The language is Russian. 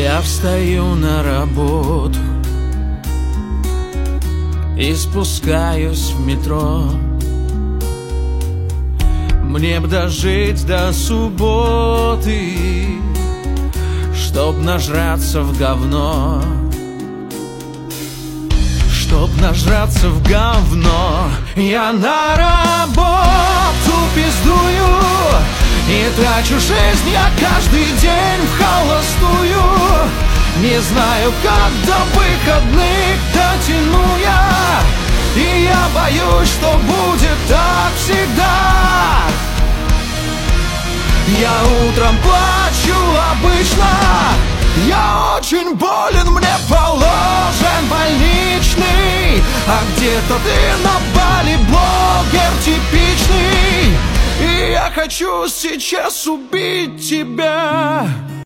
Я встаю на работу и спускаюсь в метро. Мне б дожить до субботы, чтоб нажраться в говно. Чтоб нажраться в говно. Я на работу пиздую и трачу жизнь я каждый день в холостую. Не знаю, как до выходных дотяну я, и я боюсь, что будет так всегда. Я утром плачу обычно, я очень болен, мне положен больничный. А где-то ты на Бали, блогер типичный, и я хочу сейчас убить тебя.